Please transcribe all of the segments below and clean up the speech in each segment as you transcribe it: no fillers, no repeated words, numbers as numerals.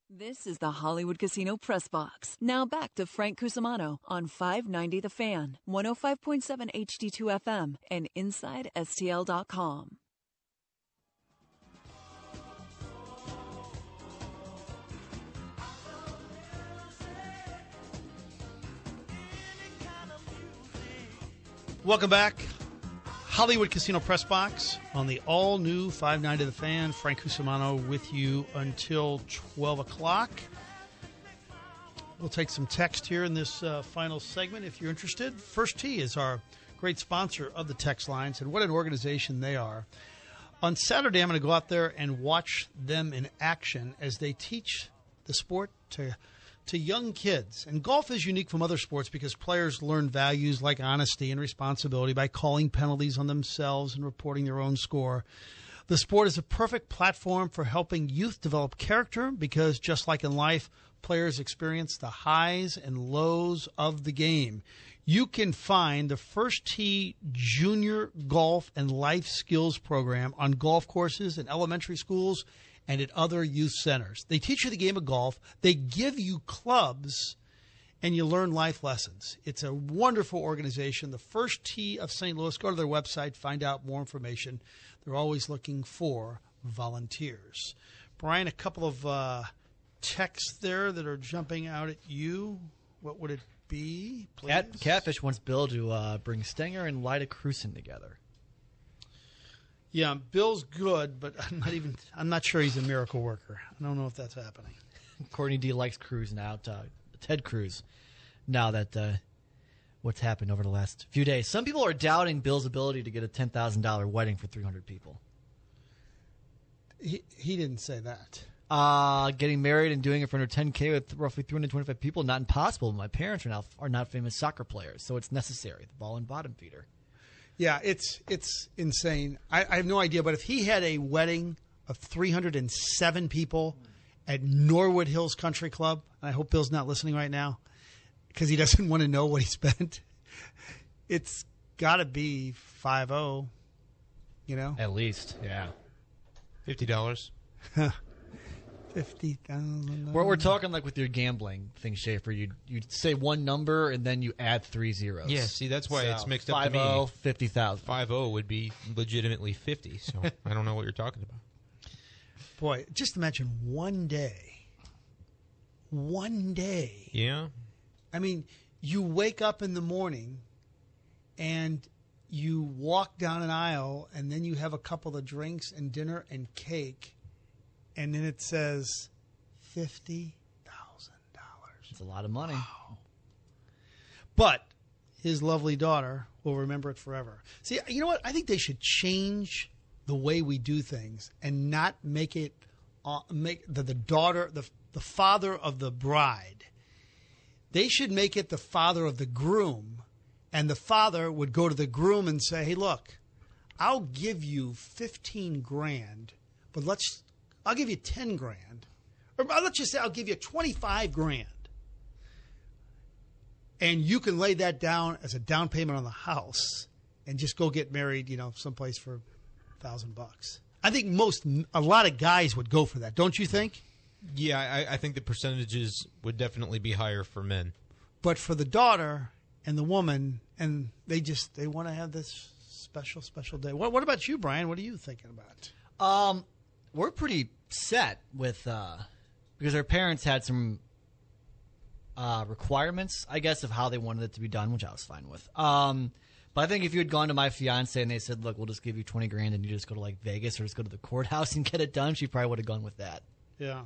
This is the Hollywood Casino Press Box. Now back to Frank Cusimano on 590 The Fan, 105.7 HD2 FM, and InsideSTL.com. Welcome back. Hollywood Casino Press Box on the all-new 590 The Fan. Frank Cusimano with you until 12 o'clock. We'll take some text here in this final segment if you're interested. First Tee is our great sponsor of the text lines, and what an organization they are. On Saturday, I'm going to go out there and watch them in action as they teach the sport to young kids. And golf is unique from other sports because players learn values like honesty and responsibility by calling penalties on themselves and reporting their own score. The sport is a perfect platform for helping youth develop character because, just like in life, players experience the highs and lows of the game. You can find the First Tee Junior Golf and Life Skills Program on golf courses in elementary schools and at other youth centers. They teach you the game of golf. They give you clubs, and you learn life lessons. It's a wonderful organization, the First Tee of St. Louis. Go to their website, find out more information. They're always looking for volunteers. Brian, a couple of texts there that are jumping out at you. What would it be, please? Catfish wants Bill to bring Stenger and Lyda Cruson together. Yeah, Bill's good, but I'm not sure he's a miracle worker. I don't know if that's happening. Courtney D likes Cruz now, Ted Cruz, now that what's happened over the last few days. Some people are doubting Bill's ability to get a $10,000 wedding for 300 people. He didn't say that. Getting married and doing it for under $10K with roughly 325 people, not impossible. My parents are not famous soccer players, so it's necessary. The ball and bottom feeder. Yeah, it's insane. I have no idea, but if he had a wedding of 307 people at Norwood Hills Country Club, and I hope Bill's not listening right now because he doesn't want to know what he spent, it's got to be 5-0, you know? At least, yeah. $50. $50,000. We're talking like with your gambling thing, Schaefer. You'd say one number and then you add 3 zeros. Yeah, see, that's why it's mixed up to me. 5-0, 50,000. 5-0 would be legitimately 50, so I don't know what you're talking about. Boy, just imagine one day. One day. Yeah. I mean, you wake up in the morning and you walk down an aisle and then you have a couple of drinks and dinner and cake. And then it says $50,000. It's a lot of money. Wow. But his lovely daughter will remember it forever. See, you know what? I think they should change the way we do things and not make it make the daughter, the father of the bride. They should make it the father of the groom, and the father would go to the groom and say, "Hey, look, I'll give you $15,000, but I'll give you $10,000, or let's just say I'll give you $25,000, and you can lay that down as a down payment on the house, and just go get married, someplace for $1,000." I think a lot of guys would go for that, don't you think? Yeah, I think the percentages would definitely be higher for men. But for the daughter and the woman, and they want to have this special day. What about you, Brian? What are you thinking about? We're pretty set with because our parents had some requirements, I guess, of how they wanted it to be done, which I was fine with. But I think if you had gone to my fiance and they said, "Look, we'll just give you $20,000 and you just go to like Vegas or just go to the courthouse and get it done," she probably would have gone with that. Yeah.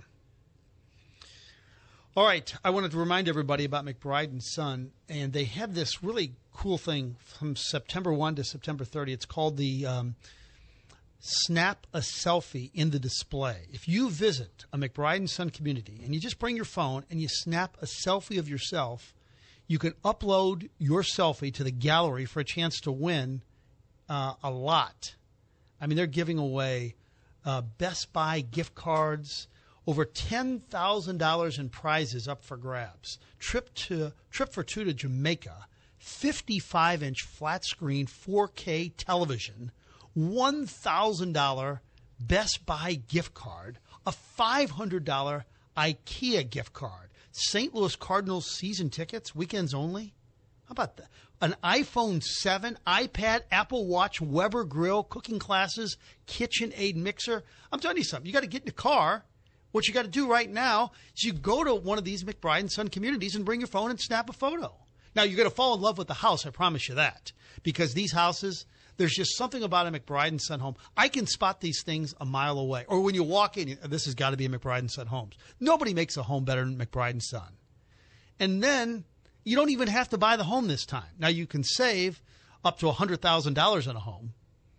All right. I wanted to remind everybody about McBride & Son, and they have this really cool thing from September 1 to September 30. It's called the Snap a Selfie in the Display. If you visit a McBride & Son community and you just bring your phone and you snap a selfie of yourself, you can upload your selfie to the gallery for a chance to win a lot. I mean, they're giving away Best Buy gift cards, over $10,000 in prizes up for grabs. Trip for two to Jamaica, 55-inch flat screen 4K television, $1,000 Best Buy gift card, a $500 IKEA gift card, St. Louis Cardinals season tickets, weekends only. How about that? An iPhone 7, iPad, Apple Watch, Weber grill, cooking classes, KitchenAid mixer. I'm telling you something. You got to get in the car. What you got to do right now is you go to one of these McBride & Son communities and bring your phone and snap a photo. Now, you're going to fall in love with the house, I promise you that. Because these houses, there's just something about a McBride & Son home. I can spot these things a mile away. Or when you walk in, this has got to be a McBride & Son homes. Nobody makes a home better than McBride & Son. And then you don't even have to buy the home this time. Now, you can save up to $100,000 on a home.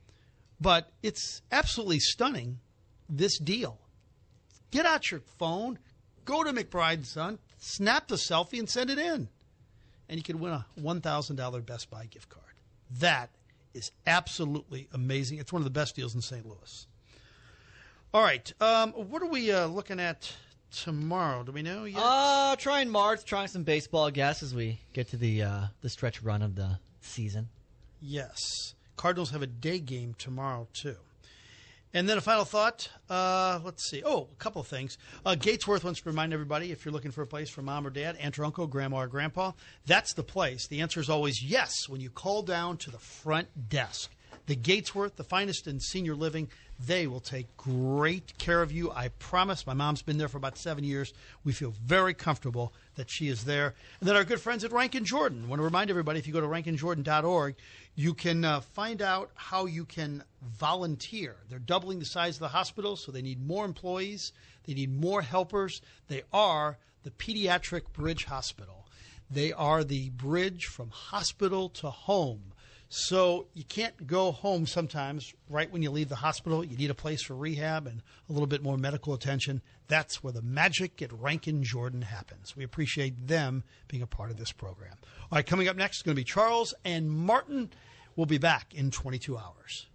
But it's absolutely stunning, this deal. Get out your phone, go to McBride & Son, snap the selfie, and send it in. And you can win a $1,000 Best Buy gift card. That is absolutely amazing. It's one of the best deals in St. Louis. All right. What are we looking at tomorrow? Do we know yet? Trying some baseball, I guess, as we get to the stretch run of the season. Yes. Cardinals have a day game tomorrow, too. And then a final thought. Let's see. Oh, a couple of things. Gatesworth wants to remind everybody, if you're looking for a place for mom or dad, aunt or uncle, grandma or grandpa, that's the place. The answer is always yes when you call down to the front desk. The Gatesworth, the finest in senior living, they will take great care of you. I promise. My mom's been there for about 7 years. We feel very comfortable that she is there. And then our good friends at Rankin Jordan. I want to remind everybody, if you go to rankinjordan.org, you can find out how you can volunteer. They're doubling the size of the hospital, so they need more employees. They need more helpers. They are the Pediatric Bridge Hospital. They are the bridge from hospital to home. So you can't go home sometimes right when you leave the hospital. You need a place for rehab and a little bit more medical attention. That's where the magic at Rankin Jordan happens. We appreciate them being a part of this program. All right, coming up next is going to be Charles and Martin. We'll be back in 22 hours.